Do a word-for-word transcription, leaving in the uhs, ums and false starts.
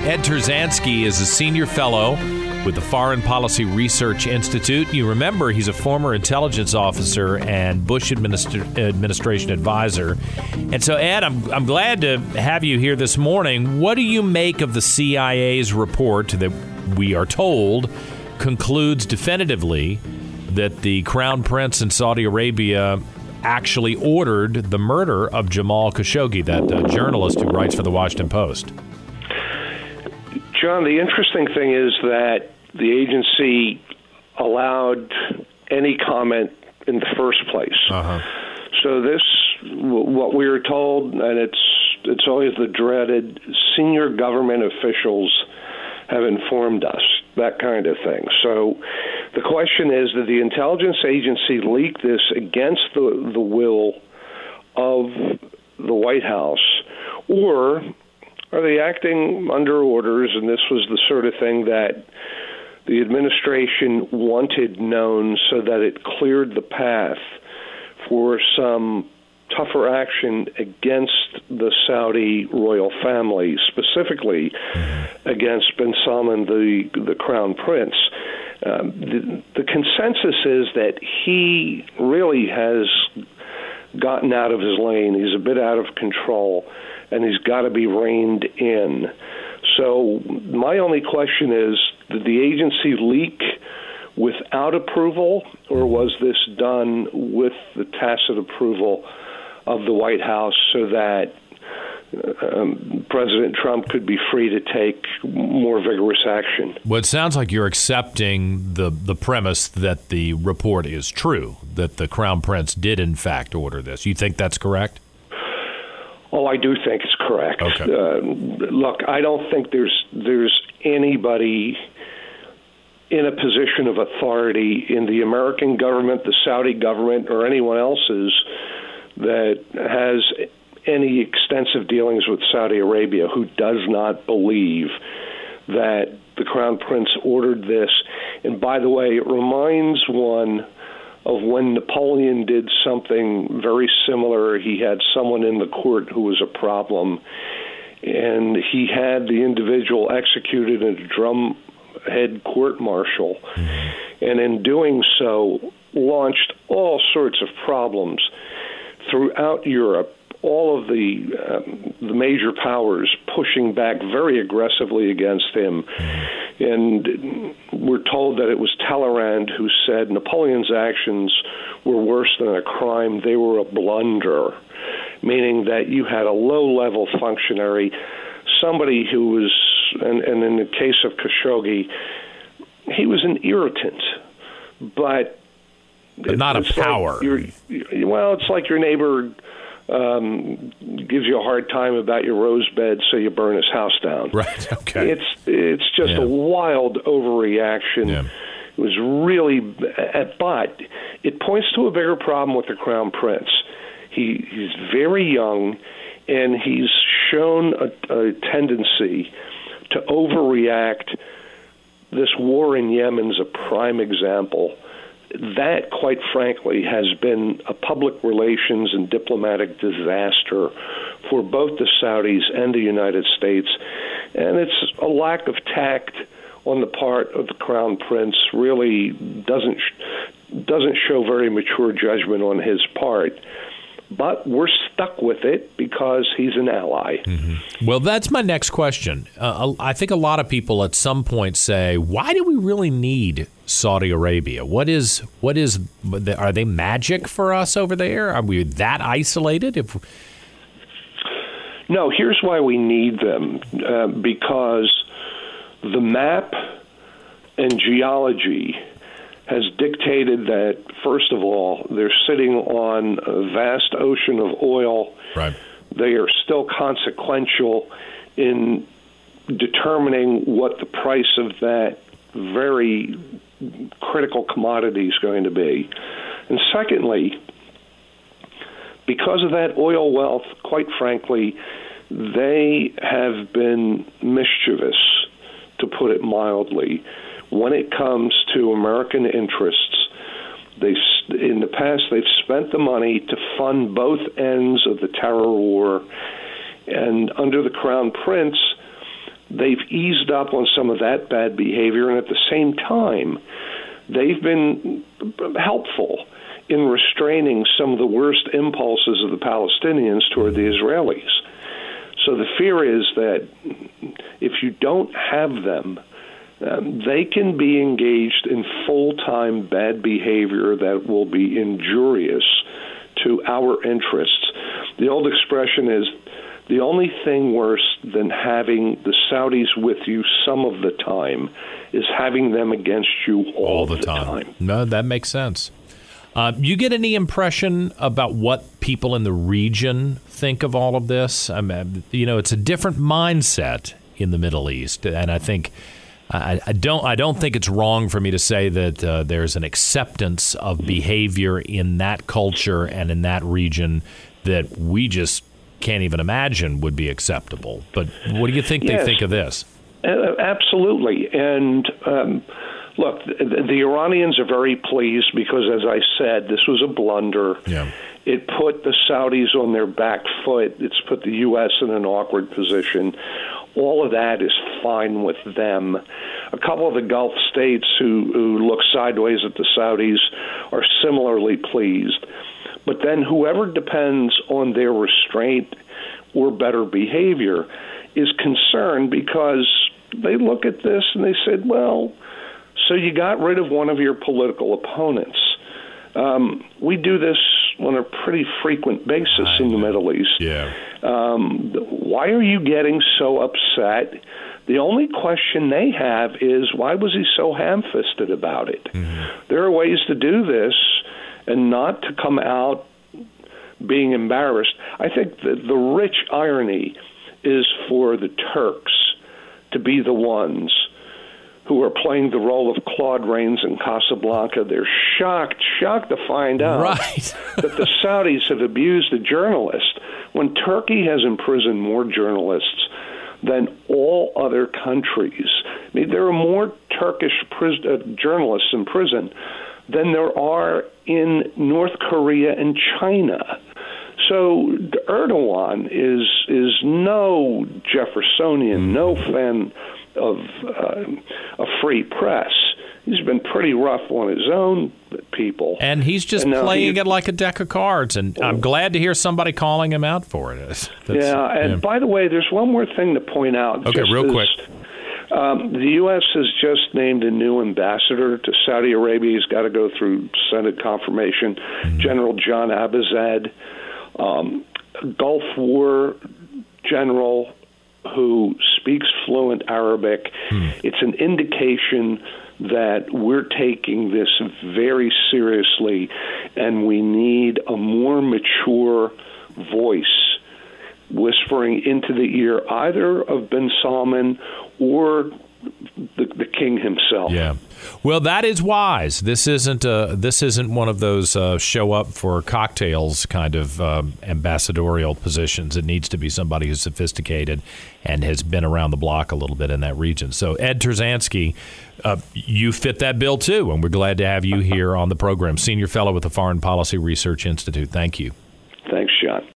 Ed Terzansky is a senior fellow with the Foreign Policy Research Institute. You remember he's a former intelligence officer and Bush administra- administration advisor. And so, Ed, I'm, I'm glad to have you here this morning. What do you make of the C I A's report that we are told concludes definitively that the Crown Prince in Saudi Arabia actually ordered the murder of Jamal Khashoggi, that uh, journalist who writes for the Washington Post? John, the interesting thing is that the agency allowed any comment in the first place. Uh-huh. So this, what we were told, and it's it's always the dreaded, senior government officials have informed us, that kind of thing. So the question is, did the intelligence agency leak this against the, the will of the White House, or are they acting under orders, and this was the sort of thing that the administration wanted known so that it cleared the path for some tougher action against the Saudi royal family, specifically against bin Salman, the, the Crown Prince? Um, the, the consensus is that he really has gotten out of his lane. He's a bit out of control, and he's got to be reined in. So my only question is, did the agency leak without approval, or was this done with the tacit approval of the White House so that um, President Trump could be free to take more vigorous action? Well, it sounds like you're accepting the, the premise that the report is true, that the Crown Prince did, in fact, order this. You think that's correct? Oh, I do think it's correct. Okay. Uh, look, I don't think there's there's anybody in a position of authority in the American government, the Saudi government, or anyone else's that has any extensive dealings with Saudi Arabia who does not believe that the Crown Prince ordered this. And by the way, it reminds one of when Napoleon did something very similar. He had someone in the court who was a problem, and he had the individual executed in a drumhead court-martial, and in doing so launched all sorts of problems throughout Europe, all of the um, the major powers pushing back very aggressively against him. And we're told that it was Talleyrand who said Napoleon's actions were worse than a crime. They were a blunder, meaning that you had a low-level functionary, somebody who was, and, and in the case of Khashoggi, he was an irritant, but... But not a power. Like well, it's like your neighbor um, gives you a hard time about your rose bed, so you burn his house down. Right, okay. It's it's just yeah. a wild overreaction. Yeah. It was really, but it points to a bigger problem with the Crown Prince. He he's very young, and he's shown a, a tendency to overreact. This war in Yemen is a prime example. That, quite frankly, has been a public relations and diplomatic disaster for both the Saudis and the United States. And it's a lack of tact on the part of the Crown Prince, really doesn't doesn't show very mature judgment on his part. But we're stuck with it because he's an ally. Mm-hmm. Well, that's my next question. Uh, I think a lot of people at some point say, why do we really need Saudi Arabia? What is, what is, are they magic for us over there? Are we that isolated? If No, here's why we need them. Uh, because the map and geology has dictated that, first of all, they're sitting on a vast ocean of oil. Right. They are still consequential in determining what the price of that very critical commodity is going to be. And secondly, because of that oil wealth, quite frankly, they have been mischievous, to put it mildly, when it comes to American interests. They, in the past, they've spent the money to fund both ends of the terror war, and under the Crown Prince, they've eased up on some of that bad behavior, and at the same time, they've been helpful in restraining some of the worst impulses of the Palestinians toward the Israelis. So the fear is that if you don't have them, um, they can be engaged in full-time bad behavior that will be injurious to our interests. The old expression is, the only thing worse than having the Saudis with you some of the time is having them against you all, all the, the time. time. No, that makes sense. Uh, you get any impression about what people in the region think of all of this? I mean, you know, it's a different mindset in the Middle East, and I think I, I don't. I don't think it's wrong for me to say that uh, there's an acceptance of behavior in that culture and in that region that we just can't even imagine would be acceptable. But what do you think yes. they think of this? Uh, absolutely, and. Um, Look, the, the Iranians are very pleased because, as I said, this was a blunder. Yeah. It put the Saudis on their back foot. It's put the U S in an awkward position. All of that is fine with them. A couple of the Gulf states who, who look sideways at the Saudis are similarly pleased. But then whoever depends on their restraint or better behavior is concerned because they look at this and they said, well, so you got rid of one of your political opponents. Um, we do this on a pretty frequent basis in the Middle East. Yeah. Um, why are you getting so upset? The only question they have is, why was he so ham-fisted about it? Mm-hmm. There are ways to do this and not to come out being embarrassed. I think that the rich irony is for the Turks to be the ones who are playing the role of Claude Rains in Casablanca. They're shocked, shocked to find out right. that the Saudis have abused a journalist when Turkey has imprisoned more journalists than all other countries. I mean, there are more Turkish pris- uh, journalists in prison than there are in North Korea and China. So Erdogan is is no Jeffersonian, no fan of uh, a free press. He's been pretty rough on his own people. And he's just and playing he, it like a deck of cards, and I'm glad to hear somebody calling him out for it. That's, yeah, and yeah. by the way, there's one more thing to point out. Okay, real as, quick. Um, the U S has just named a new ambassador to Saudi Arabia. He's got to go through Senate confirmation. Mm-hmm. General John Abazad, um, Gulf War general who speaks fluent Arabic. Hmm. It's an indication that we're taking this very seriously, and we need a more mature voice whispering into the ear either of bin Salman or the, the king himself. Yeah. Well, that is wise. This isn't a, this isn't one of those uh, show up for cocktails kind of um, ambassadorial positions. It needs to be somebody who's sophisticated and has been around the block a little bit in that region. So, Ed Terzansky, uh, you fit that bill too, and we're glad to have you here on the program. Senior Fellow with the Foreign Policy Research Institute. Thank you. Thanks, John.